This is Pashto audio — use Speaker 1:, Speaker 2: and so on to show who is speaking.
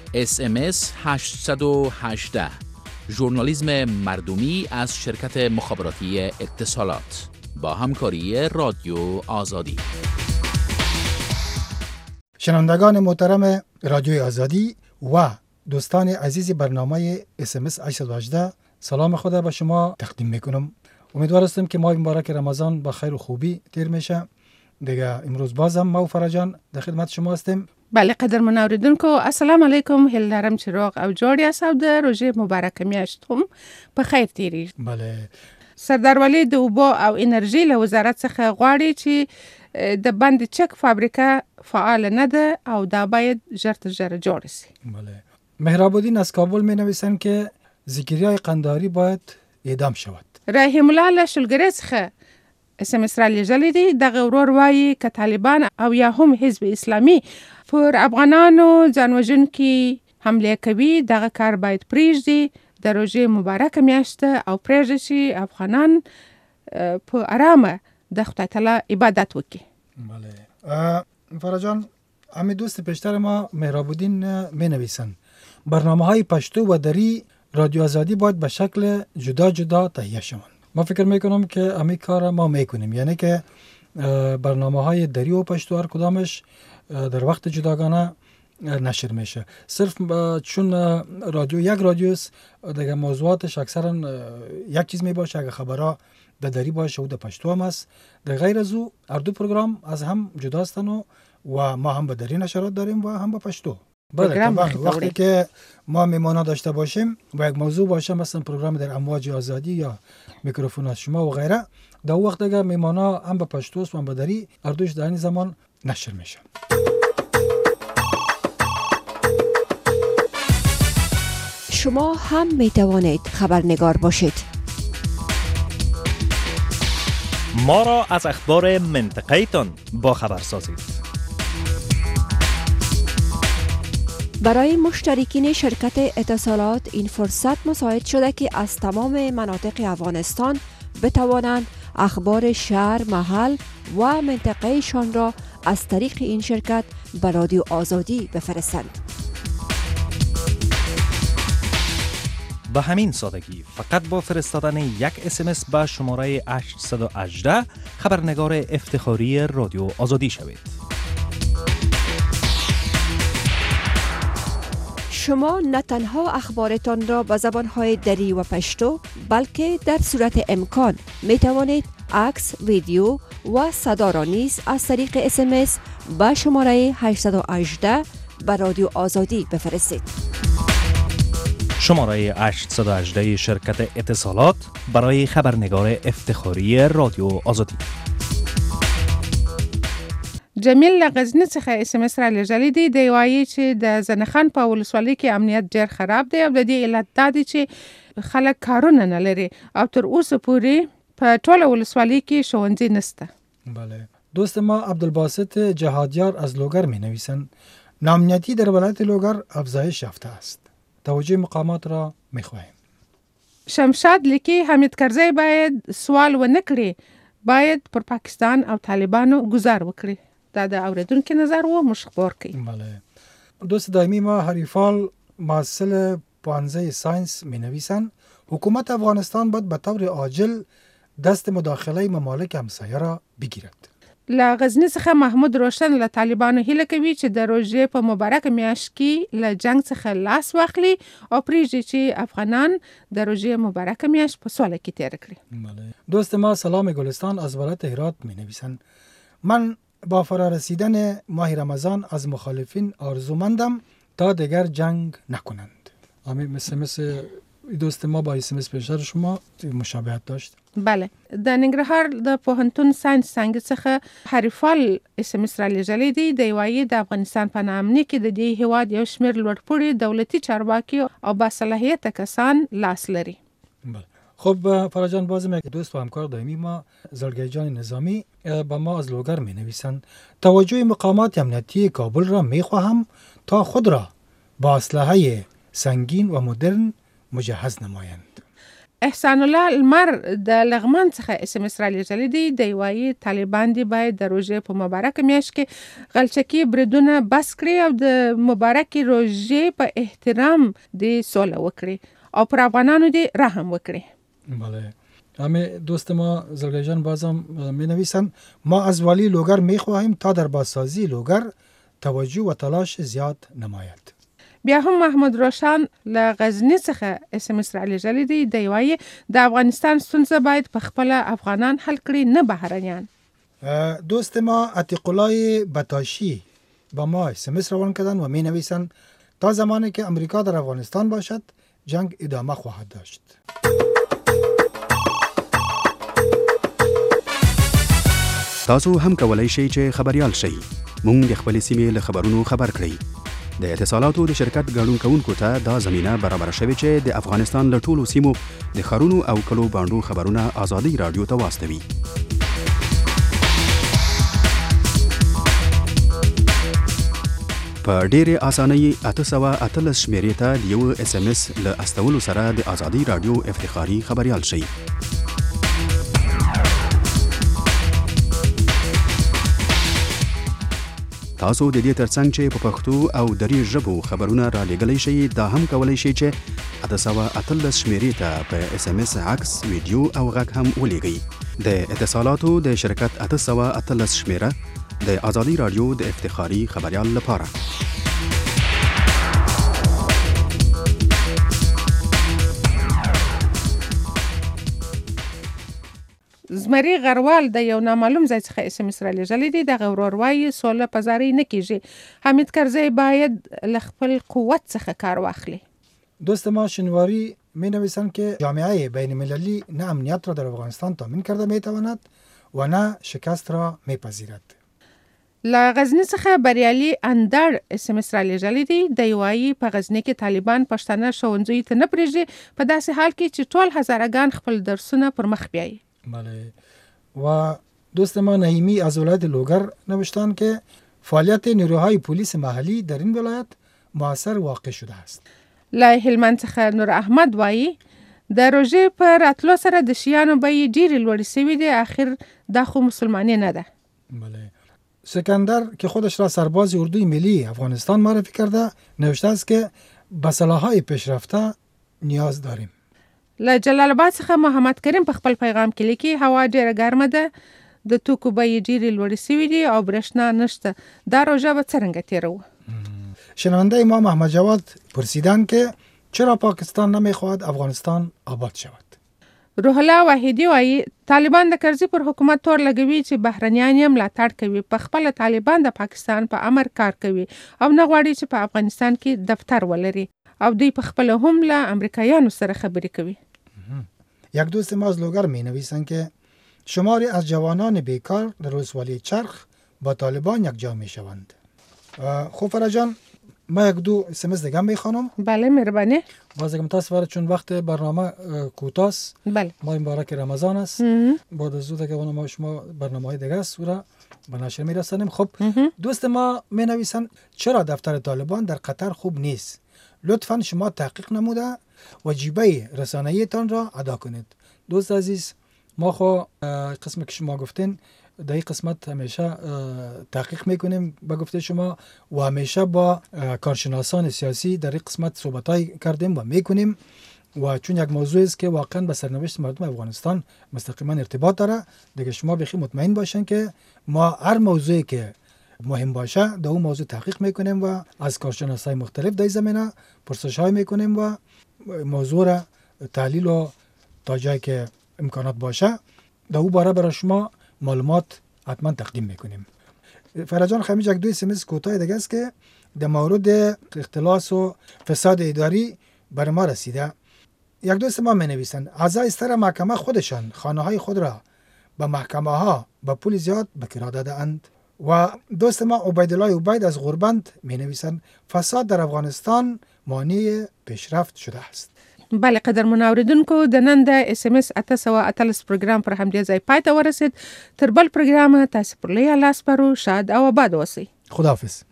Speaker 1: SMS 818 ژورنالیسم مردمی از شرکت مخابراتی اتصالات با همکاری رادیو آزادی.
Speaker 2: شنوندگان محترم رادیو آزادی و دوستان عزیز برنامه SMS 818 سلام خدا به شما تقدیم میکنم. امیدوار هستم که ماه مبارک رمضان با خیر و خوبی تیر میشه. دیگه امروز بازم ما و فرجان در خدمت شما هستیم.
Speaker 3: بله قدرمن اوریدونکو السلام علیکم، هیله لرم چې روغ او جوړ یاست او د روژې مبارکه میاشت هم په خیر تیریږي.
Speaker 2: بله.
Speaker 3: سرداروالي د اوبو او انرژي له وزارت څخه غواړي چې د بند چک فابریکه فعال نه ده او دا باید ژر تر ژره جوړ شي.
Speaker 2: بله. مهراب الدین از کابل می نویسن که ذکریای قندهاری باید اعدام شود.
Speaker 3: رحیم الله له شلګرې څخه SMS را لیږلی دی. دغه ورور وایي که طالبان او یا هم حزب اسلامي پر افغانانو ځانوژونکي حمله کوي دغه کار باید پرېږدي. د روژې مبارکه میاشت او پرېږدي چې افغانان په آرامه د خدای تعالی عبادت وکړي.
Speaker 2: بله. فرجان همین دوست پیشتر ما مهراب الدین می نویسن برنامه های پشتو و دری رادیو آزادی باید به شکل جدا جدا تهیه شوند. ما فکر میکنم که همین کار ما میکنیم، یعنی که برنامه های دری و پشتو هر کدامش در وقت جداگانه نشر میشه. صرف چون رادیو یک رادیوست دیگه موضوعاتش اکثرا یک چیز میباشه، اگه خبرها در دری باشه و در پشتو هم است. در غیر از او هر دو پروگرام از هم جدا هستن و ما هم به دری نشرات داریم و هم به پشتو. بله. وقتی که ما میمانا داشته باشیم و یک موضوع باشه مثلا پروگرام در امواج آزادی یا میکروفون از شما و غیره، در وقت اگر میمانا هم به پشتوست و هم به دری هر دوش در این زمان نشر میشه.
Speaker 4: شما هم میتوانید خبرنگار باشید.
Speaker 5: ما را از اخبار منطقه‌تان با خبر سازید.
Speaker 4: برای مشترکین شرکت اتصالات این فرصت مساعد شده که از تمام مناطق افغانستان بتوانند اخبار شهر، محل و منطقه‌شان را از طریق این شرکت به رادیو آزادی بفرستند.
Speaker 5: به همین سادگی فقط با فرستادن یک SMS به شماره 818 خبرنگار افتخاری رادیو آزادی شوید.
Speaker 4: شما نه تنها اخبارتان را به زبانهای دری و پشتو بلکه در صورت امکان می توانید عکس، ویدیو و صدا را نیز از طریق SMS به شماره 818 به رادیو آزادی بفرستید.
Speaker 5: شماره 818 شرکت اتصالات برای خبرنگار افتخاری رادیو آزادی.
Speaker 3: جمیل له غزني څخه SMS را لیږلی دی. دی وایي چې د زنخان په ولسوالۍ کې امنیت ډېر خراب دی او د دې علت دا دی چې خلک کارونه نه لري او تر اوسه پورې په ټوله ولسوالۍ کې ښوونځي نشته.
Speaker 2: بله. دوست ما عبدالباسط جهادیار از لوگر می نویسند ناامنیتی در ولایت لوگر افزایش یافته است. توجه مقامات را می خواهیم.
Speaker 3: شمشاد لیکي حمید کرزی باید سوال ونه کړي، باید پر پاکستان او طالبانو گذار وکړي. دا د اوریدونکو نظر و مشخبر کی.
Speaker 2: بله. دوست دائمی ما حریفال محصل پانزه ساینس می نویسن حکومت افغانستان باید به طور عاجل دست مداخله ممالک همسایه را بگیرد.
Speaker 3: له غزني څخه محمود روشن له طالبانو هیله کوي چې د روژې په مبارکه میاشت کې له جنگ څخه لاس واخلي او پرېږدي چې افغانان د روژې مبارکه میاشت په سوله کې تیر کړي.
Speaker 2: بله. دوست ما سلام گلستان از ولایت هرات می نویسن من با فرا رسیدن ماه رمضان از مخالفین آرزومندم تا دیگر جنگ نکنند. همین مثل دوست ما با SMS پیشتر شما مشابهت داشت.
Speaker 3: بله. د ننګرهار د پوهنتون ساينس څنګه څخه حریفال SMS را لیږلی دی. دی وایي د افغانستان په نامني کې د دې هیواد یو شمېر لوړپوړي دولتي چارواکي او باصلاحیته کسان لاس لري.
Speaker 2: بله. خب فرجان بازم یک دوست و همکار دائمی ما زرگی جان نظامی با ما از لوگر می نویسند توجه مقامات امنیتی کابل را می خواهم تا خود را با اسلحه سنگین و مدرن مجهز نمایند.
Speaker 3: احسان الله المر د لغمان څخه اس ام اس را لېږلی دی. دی وایي طالبان دې باید د روژې په مبارکه میاشت کې غلچکي بریدونه بس کړي او د مبارکې روژې په احترام دې سوله وکړي او پر افغانانو دې رحم وکړي.
Speaker 2: بله. همه دوست ما زلگی جان بازم می نویسن ما از والی لوگر می خواهیم تا در بازسازی لوگر توجه و تلاش زیاد نماید.
Speaker 3: بیا هم محمود روشان له غزنی څخه اس ام اس را لېږلی دی. دی وایي د افغانستان ستونزه باید په خپله افغانان حل کړي نه بهرنیان.
Speaker 2: دوست ما عتیق الله بتاشی با ما اس ام اس روان کردن و می نویسن تا زمانی که امریکا در افغانستان باشد جنگ ادامه خواهد داشت.
Speaker 6: تاسو هم کولای شئ چې خبريال شئ. مونږ د خپل سیمې له خبرونو خبر کړئ. د اتصالاتو د شرکت ګډون کوونکو ته دا زمينه برابر شوې چې د افغانستان له ټولو سیمو د خارونو او کلو باندو خبرونه آزادي رادیو ته واستوي. په ډېرې اسانۍ 818 شمیرې ته د یو اس ام اس له استولو سره د آزادي رادیو افتخاري خبريال شئ. تاسو د دې ترڅنګ چې په پښتو او دري ژبو خبرونه را لېږلی شئ دا هم کولی شئ چې 818 شمیرې ته په اس ام اس عکس ویډیو او غږ هم ولېږئ. د اتصالاتو د شرکت 818 شمیره د آزادي رادیو د افتخاري خبريال لپاره.
Speaker 3: زمري غروال د یو نامعلوم ځای څخه اس ام اس را لېږلی دی. دغه ورور وایي سوله په زارۍ نه کېږي. حمید کرزی باید له خپل قوت څخه کار واخلي.
Speaker 2: دوست ما شنواری می نویسند که جامعه بین المللی نه امنیت را در افغانستان تامین کرده می تواند و نه شکست را می پذیرد.
Speaker 3: له غزنی څخه بریالي اندر اس ام اس را لېږلی دی. دی وایي په غزنی کې طالبان پښتانه ښوونځیو ته نه پرېږدي په داسې حال کې چې ټول هزارهګان خپل درسونه پر مخ بیایي.
Speaker 2: بله. و دوست ما نعیمی از ولایت لوگر نوشتن که فعالیت نیروهای پلیس محلی در این ولایت مؤثر واقع شده است.
Speaker 3: له هلمند څخه نور احمد وایي د روژې په راتلو سره د شیانو بیې ډېرې لوړې شوي دي. آخر دا خو مسلمانی نه ده.
Speaker 2: بله. سکندر که خودش را سرباز اردوی ملی افغانستان معرفی کرده نوشته است که به سلاح‌های پیشرفته نیاز داریم.
Speaker 3: له جلال آباد څخه محمد کریم په خپل پیغام کې لیکي هوا ډیره ګرمه ده. د توکو بیې ډېرې لوړې شوي دي او برېښنا نشته. دا روژه به څرنګه تیروو؟
Speaker 2: شنونده ما محمد جواد پرسیدن که چرا پاکستان نمیخواهد افغانستان آباد شود.
Speaker 3: روح الله وحیدی وایي طالبان د کرزي پر حکومت تور لګوي چې بهرنیان یې ملاتړ کوي. په خپله طالبان د پاکستان په امر کار کوي او نه غواړي چې په افغانستان کې دفتر ولري او دوی په خپله هم له امریکایانو سره خبرې کوي.
Speaker 2: یک دوست ما از لوگر می نویسند که شماری از جوانان بیکار در ولسوالی چرخ با طالبان یکجا می شوند. خب فرجان ما یک دو اس ام اس دیگه می خوانم.
Speaker 3: بله مهربانی.
Speaker 2: باز اگه متاسفانه چون وقت برنامه کوتاست.
Speaker 3: بله.
Speaker 2: ما مبارک رمضان است. بعد از زود که ما شما برنامه‌های دیگه است را به نشر می رسانیم. خب دوست ما می نویسند چرا دفتر طالبان در قطر خوب نیست؟ لطفاً شما تحقیق نموده وجیبه رسانه‌ای تان را ادا کنید. دوست عزیز ما خو قسمی که شما گفتین در این قسمت همیشه تحقیق میکنیم به گفته شما و همیشه با کارشناسان سیاسی در این قسمت صحبت‌های کردیم و میکنیم و چون یک موضوع است که واقعا به سرنوشت مردم افغانستان مستقیما ارتباط داره دیگه شما بخی مطمئن باشین که ما هر موضوعی که مهم باشه در اون موضوع تحقیق میکنیم و از کارشناسای مختلف در زمینه پرسش‌های میکنیم و موضوع را تحلیل و تا جایی که امکانات باشه در اون باره برای شما معلومات حتما تقدیم میکنیم. فرجان خمیج یک دو اسمس کوتاه دیگه است که در مورد اختلاس و فساد اداری بر ما رسیده. یک دوست ما می نویسند اعضای ستر محکمه خودشان خانه های خود را به محکمه ها به پول زیاد به کرا داده اند. و دوست ما عبیدالله عبید از غربند می نویسند فساد در افغانستان مانع پیشرفت شده است.
Speaker 3: بله قدرمن اوریدونکو د نن د اس ام اس 818 پروګرام پر همدې ځای پای ته ورسید. تر بل پروګرام تاسو پر لیا لاس پرو شاد او آباد اوسئ.
Speaker 2: خداحافظ.